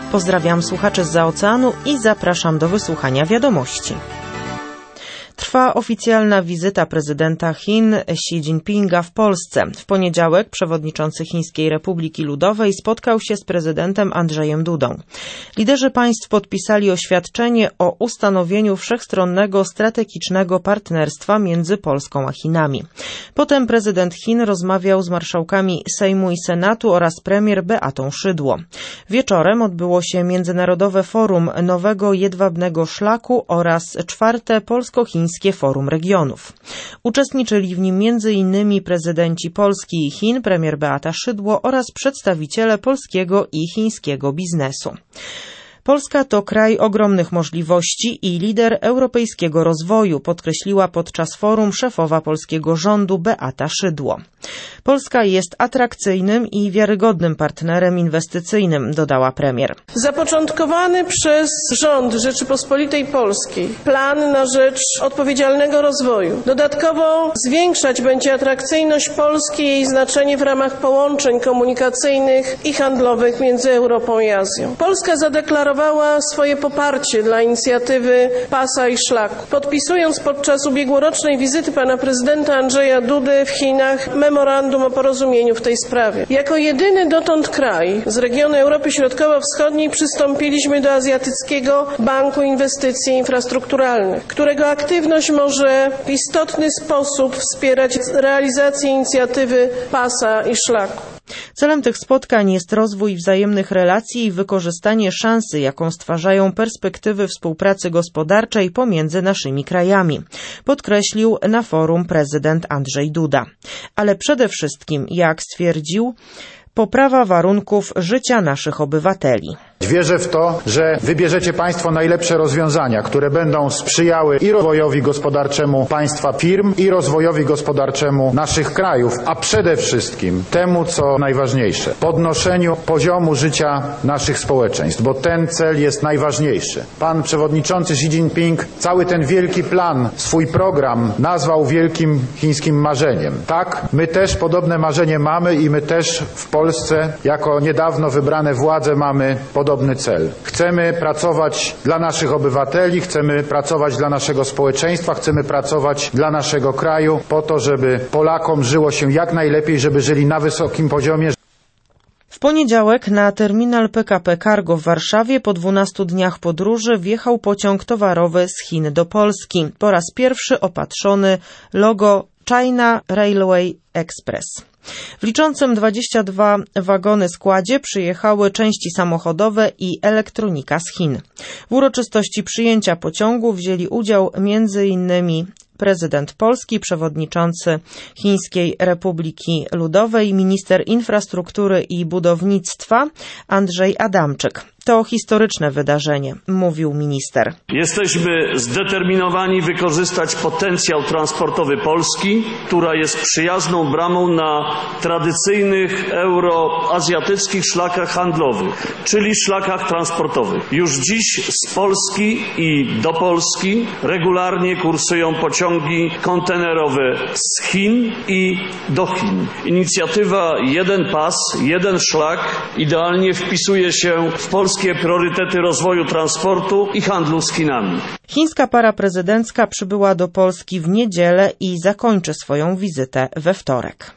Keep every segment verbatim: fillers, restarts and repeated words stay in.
Pozdrawiam słuchaczy zza oceanu i zapraszam do wysłuchania wiadomości. Trwa oficjalna wizyta prezydenta Chin Xi Jinpinga w Polsce. W poniedziałek przewodniczący Chińskiej Republiki Ludowej spotkał się z prezydentem Andrzejem Dudą. Liderzy państw podpisali oświadczenie o ustanowieniu wszechstronnego strategicznego partnerstwa między Polską a Chinami. Potem prezydent Chin rozmawiał z marszałkami Sejmu i Senatu oraz premier Beatą Szydło. Wieczorem odbyło się Międzynarodowe Forum Nowego Jedwabnego Szlaku oraz czwarte Polsko-Chińskie Forum Regionów. Uczestniczyli w nim między innymi prezydenci Polski i Chin, premier Beata Szydło oraz przedstawiciele polskiego i chińskiego biznesu. Polska to kraj ogromnych możliwości i lider europejskiego rozwoju, podkreśliła podczas forum szefowa polskiego rządu Beata Szydło. Polska jest atrakcyjnym i wiarygodnym partnerem inwestycyjnym, dodała premier. Zapoczątkowany przez rząd Rzeczypospolitej Polskiej plan na rzecz odpowiedzialnego rozwoju dodatkowo zwiększać będzie atrakcyjność Polski i jej znaczenie w ramach połączeń komunikacyjnych i handlowych między Europą i Azją. Polska zadeklarowała swoje poparcie dla inicjatywy Pasa i Szlaku, podpisując podczas ubiegłorocznej wizyty pana prezydenta Andrzeja Dudy w Chinach memorandum o porozumieniu w tej sprawie. Jako jedyny dotąd kraj z regionu Europy Środkowo-Wschodniej przystąpiliśmy do Azjatyckiego Banku Inwestycji Infrastrukturalnych, którego aktywność może w istotny sposób wspierać realizację inicjatywy Pasa i Szlaku. Celem tych spotkań jest rozwój wzajemnych relacji i wykorzystanie szansy, jaką stwarzają perspektywy współpracy gospodarczej pomiędzy naszymi krajami, podkreślił na forum prezydent Andrzej Duda. Ale przede wszystkim, jak stwierdził, poprawa warunków życia naszych obywateli. Wierzę w to, że wybierzecie Państwo najlepsze rozwiązania, które będą sprzyjały i rozwojowi gospodarczemu państwa firm, i rozwojowi gospodarczemu naszych krajów, a przede wszystkim temu, co najważniejsze, podnoszeniu poziomu życia naszych społeczeństw, bo ten cel jest najważniejszy. Pan przewodniczący Xi Jinping cały ten wielki plan, swój program nazwał wielkim chińskim marzeniem. Tak, my też podobne marzenie mamy i my też w Polsce, jako niedawno wybrane władze, mamy podobne Podobny cel. Chcemy pracować dla naszych obywateli, chcemy pracować dla naszego społeczeństwa, chcemy pracować dla naszego kraju po to, żeby Polakom żyło się jak najlepiej, żeby żyli na wysokim poziomie. W poniedziałek na terminal P K P Cargo w Warszawie po dwunastu dniach podróży wjechał pociąg towarowy z Chin do Polski. Po raz pierwszy opatrzony logo China Railway Express. W liczącym dwadzieścia dwa wagony składzie przyjechały części samochodowe i elektronika z Chin. W uroczystości przyjęcia pociągu wzięli udział między innymi prezydent Polski, przewodniczący Chińskiej Republiki Ludowej, minister infrastruktury i budownictwa Andrzej Adamczyk. To historyczne wydarzenie, mówił minister. Jesteśmy zdeterminowani wykorzystać potencjał transportowy Polski, która jest przyjazną bramą na tradycyjnych euroazjatyckich szlakach handlowych, czyli szlakach transportowych. Już dziś z Polski i do Polski regularnie kursują pociągi kontenerowe z Chin i do Chin. Inicjatywa Jeden Pas, Jeden Szlak idealnie wpisuje się w polskie priorytety rozwoju transportu i handlu z Chinami. Chińska para prezydencka przybyła do Polski w niedzielę i zakończy swoją wizytę we wtorek.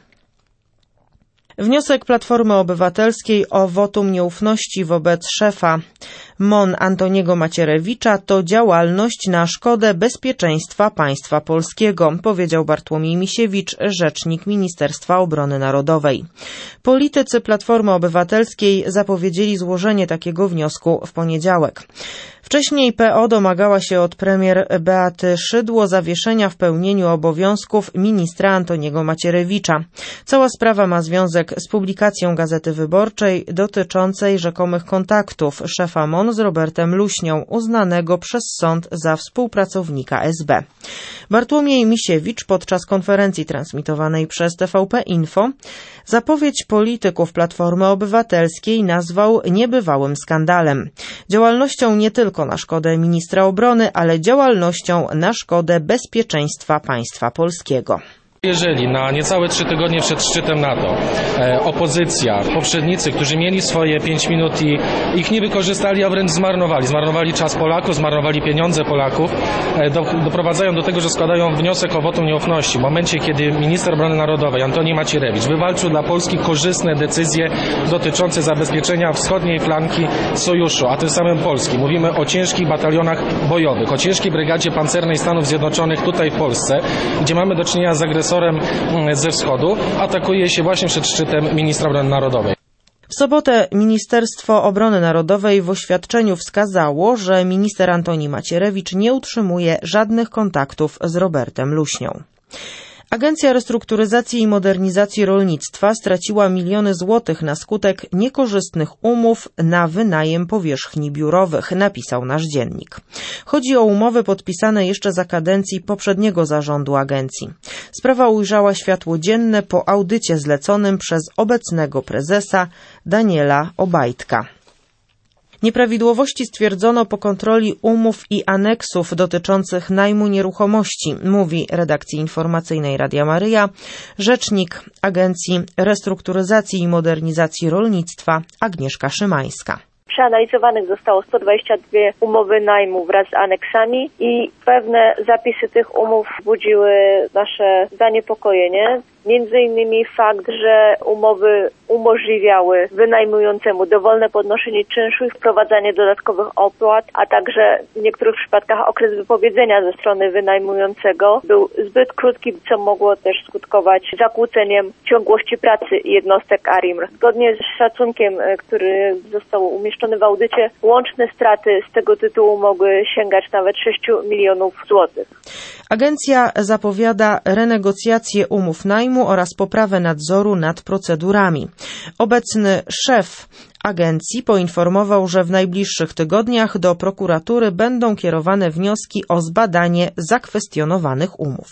Wniosek Platformy Obywatelskiej o wotum nieufności wobec szefa M O N Antoniego Macierewicza to działalność na szkodę bezpieczeństwa państwa polskiego, powiedział Bartłomiej Misiewicz, rzecznik Ministerstwa Obrony Narodowej. Politycy Platformy Obywatelskiej zapowiedzieli złożenie takiego wniosku w poniedziałek. Wcześniej P O domagała się od premier Beaty Szydło zawieszenia w pełnieniu obowiązków ministra Antoniego Macierewicza. Cała sprawa ma związek z publikacją Gazety Wyborczej dotyczącej rzekomych kontaktów szefa M O N z Robertem Luśnią, uznanego przez sąd za współpracownika S B. Bartłomiej Misiewicz podczas konferencji transmitowanej przez T V P Info zapowiedź polityków Platformy Obywatelskiej nazwał niebywałym skandalem. Działalnością nie tylko na szkodę ministra obrony, ale działalnością na szkodę bezpieczeństwa państwa polskiego. Jeżeli na niecałe trzy tygodnie przed szczytem NATO e, opozycja, poprzednicy, którzy mieli swoje pięć minut i ich nie wykorzystali, a wręcz zmarnowali, zmarnowali czas Polaków, zmarnowali pieniądze Polaków, e, do, doprowadzają do tego, że składają wniosek o wotum nieufności w momencie, kiedy minister obrony narodowej Antoni Macierewicz wywalczył dla Polski korzystne decyzje dotyczące zabezpieczenia wschodniej flanki sojuszu, a tym samym Polski. Mówimy o ciężkich batalionach bojowych, o ciężkiej brygadzie pancernej Stanów Zjednoczonych tutaj w Polsce, gdzie mamy do czynienia z agresorem ze wschodu, atakuje się właśnie przed szczytem ministra obrony narodowej. W sobotę Ministerstwo Obrony Narodowej w oświadczeniu wskazało, że minister Antoni Macierewicz nie utrzymuje żadnych kontaktów z Robertem Luśnią. Agencja Restrukturyzacji i Modernizacji Rolnictwa straciła miliony złotych na skutek niekorzystnych umów na wynajem powierzchni biurowych, napisał nasz dziennik. Chodzi o umowy podpisane jeszcze za kadencji poprzedniego zarządu agencji. Sprawa ujrzała światło dzienne po audycie zleconym przez obecnego prezesa Daniela Obajtka. Nieprawidłowości stwierdzono po kontroli umów i aneksów dotyczących najmu nieruchomości, mówi redakcji informacyjnej Radia Maryja rzecznik Agencji Restrukturyzacji i Modernizacji Rolnictwa Agnieszka Szymańska. Przeanalizowanych zostało sto dwadzieścia dwie umowy najmu wraz z aneksami i pewne zapisy tych umów budziły nasze zaniepokojenie. Między innymi fakt, że umowy umożliwiały wynajmującemu dowolne podnoszenie czynszu i wprowadzanie dodatkowych opłat, a także w niektórych przypadkach okres wypowiedzenia ze strony wynajmującego był zbyt krótki, co mogło też skutkować zakłóceniem ciągłości pracy jednostek A R I M R. Zgodnie z szacunkiem, który został umieszczony w audycie, łączne straty z tego tytułu mogły sięgać nawet sześciu milionów złotych. Agencja zapowiada renegocjację umów najmu oraz poprawę nadzoru nad procedurami. Obecny szef agencji poinformował, że w najbliższych tygodniach do prokuratury będą kierowane wnioski o zbadanie zakwestionowanych umów.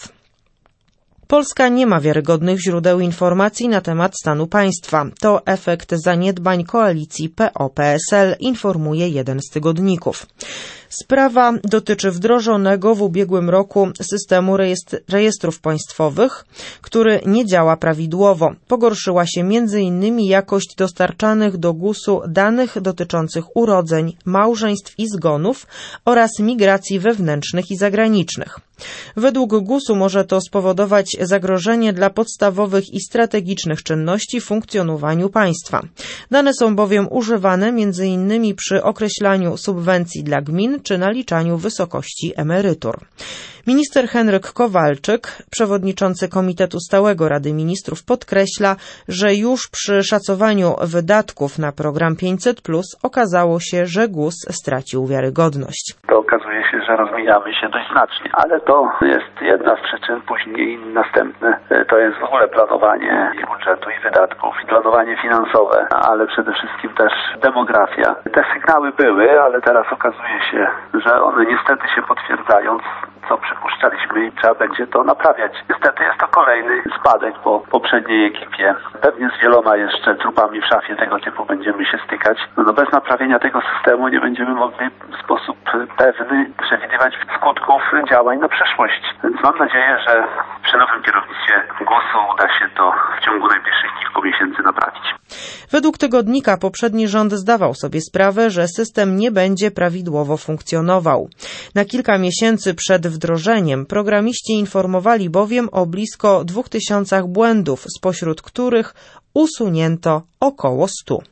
Polska nie ma wiarygodnych źródeł informacji na temat stanu państwa. To efekt zaniedbań koalicji P O P S L, informuje jeden z tygodników. Sprawa dotyczy wdrożonego w ubiegłym roku systemu rejestrów państwowych, który nie działa prawidłowo. Pogorszyła się między innymi jakość dostarczanych do gusu danych dotyczących urodzeń, małżeństw i zgonów oraz migracji wewnętrznych i zagranicznych. Według gusu może to spowodować zagrożenie dla podstawowych i strategicznych czynności w funkcjonowaniu państwa. Dane są bowiem używane między innymi przy określaniu subwencji dla gmin czy naliczaniu wysokości emerytur. Minister Henryk Kowalczyk, przewodniczący Komitetu Stałego Rady Ministrów, podkreśla, że już przy szacowaniu wydatków na program pięćset plus okazało się, że GUS stracił wiarygodność. To okazuje się, że rozmijamy się dość znacznie, ale to jest jedna z przyczyn, później następne to jest w ogóle planowanie i budżetu i wydatków, i planowanie finansowe, ale przede wszystkim też demografia. Te sygnały były, ale teraz okazuje się, że one niestety się potwierdzają, co przypuszczaliśmy i trzeba będzie to naprawiać. Niestety jest to kolejny spadek po poprzedniej ekipie. Pewnie z wieloma jeszcze trupami w szafie tego typu będziemy się stykać. No bez naprawienia tego systemu nie będziemy mogli w sposób pewny przewidywać skutków działań na przyszłość. Więc mam nadzieję, że przy nowym kierownictwie głosu uda się to w ciągu najbliższych kilku miesięcy naprawić. Według tygodnika poprzedni rząd zdawał sobie sprawę, że system nie będzie prawidłowo funkcjonował. Na kilka miesięcy przed wdrożeniem programiści informowali bowiem o blisko dwóch tysiącach błędów, spośród których usunięto około stu.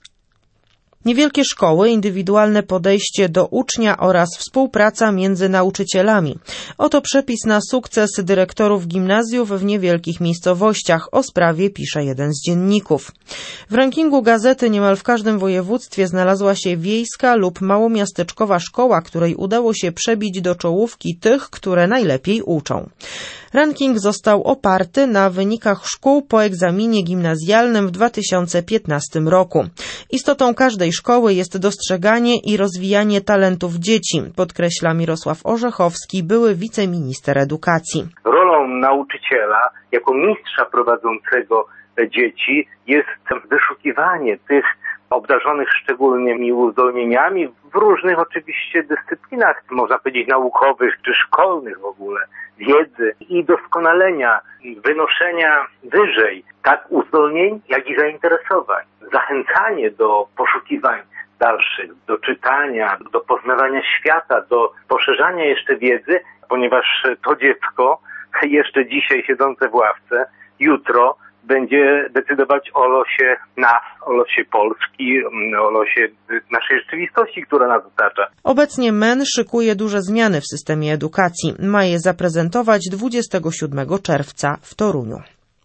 Niewielkie szkoły, indywidualne podejście do ucznia oraz współpraca między nauczycielami. Oto przepis na sukces dyrektorów gimnazjów w niewielkich miejscowościach. O sprawie pisze jeden z dzienników. W rankingu gazety niemal w każdym województwie znalazła się wiejska lub małomiasteczkowa szkoła, której udało się przebić do czołówki tych, które najlepiej uczą. Ranking został oparty na wynikach szkół po egzaminie gimnazjalnym w dwa tysiące piętnastym roku. Istotą każdej szkoły jest dostrzeganie i rozwijanie talentów dzieci, podkreśla Mirosław Orzechowski, były wiceminister edukacji. Rolą nauczyciela jako mistrza prowadzącego dzieci jest wyszukiwanie tych obdarzonych szczególnymi uzdolnieniami w różnych oczywiście dyscyplinach, można powiedzieć naukowych czy szkolnych w ogóle, wiedzy i doskonalenia, wynoszenia wyżej tak uzdolnień, jak i zainteresowań. Zachęcanie do poszukiwań dalszych, do czytania, do poznawania świata, do poszerzania jeszcze wiedzy, ponieważ to dziecko, jeszcze dzisiaj siedzące w ławce, jutro będzie decydować o losie nas, o losie Polski, o losie naszej rzeczywistości, która nas otacza. Obecnie M E N szykuje duże zmiany w systemie edukacji. Ma je zaprezentować dwudziestego siódmego czerwca w Toruniu.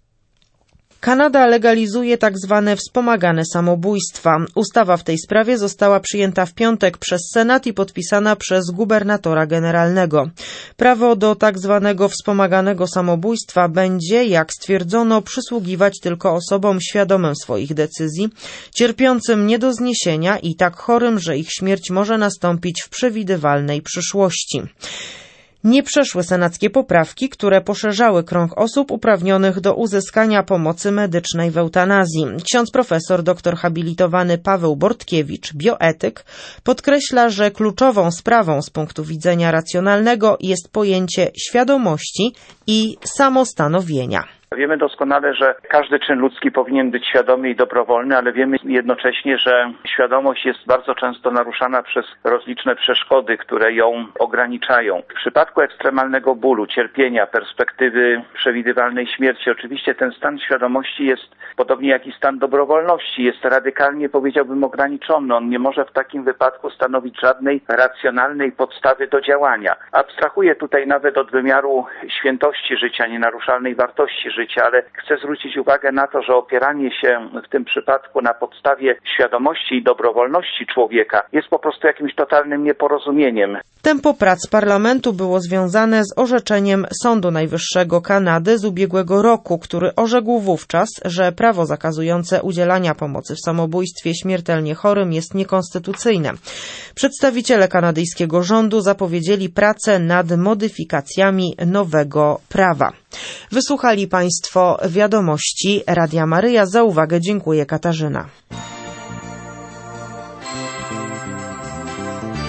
Kanada legalizuje tak zwane wspomagane samobójstwa. Ustawa w tej sprawie została przyjęta w piątek przez Senat i podpisana przez gubernatora generalnego. Prawo do tak zwanego wspomaganego samobójstwa będzie, jak stwierdzono, przysługiwać tylko osobom świadomym swoich decyzji, cierpiącym nie do zniesienia i tak chorym, że ich śmierć może nastąpić w przewidywalnej przyszłości. Nie przeszły senackie poprawki, które poszerzały krąg osób uprawnionych do uzyskania pomocy medycznej w eutanazji. Ksiądz profesor doktor habilitowany Paweł Bortkiewicz, bioetyk, podkreśla, że kluczową sprawą z punktu widzenia racjonalnego jest pojęcie świadomości i samostanowienia. Wiemy doskonale, że każdy czyn ludzki powinien być świadomy i dobrowolny, ale wiemy jednocześnie, że świadomość jest bardzo często naruszana przez rozliczne przeszkody, które ją ograniczają. W przypadku ekstremalnego bólu, cierpienia, perspektywy przewidywalnej śmierci, oczywiście ten stan świadomości jest, podobnie jak i stan dobrowolności, jest radykalnie, powiedziałbym, ograniczony. On nie może w takim wypadku stanowić żadnej racjonalnej podstawy do działania. Abstrahuję tutaj nawet od wymiaru świętości życia, nienaruszalnej wartości życia, ale chcę zwrócić uwagę na to, że opieranie się w tym przypadku na podstawie świadomości i dobrowolności człowieka jest po prostu jakimś totalnym nieporozumieniem. Tempo prac parlamentu było związane z orzeczeniem Sądu Najwyższego Kanady z ubiegłego roku, który orzekł wówczas, że prawo zakazujące udzielania pomocy w samobójstwie śmiertelnie chorym jest niekonstytucyjne. Przedstawiciele kanadyjskiego rządu zapowiedzieli pracę nad modyfikacjami nowego prawa. Wysłuchali Państwo wiadomości Radia Maryja. Za uwagę dziękuję, Katarzyna.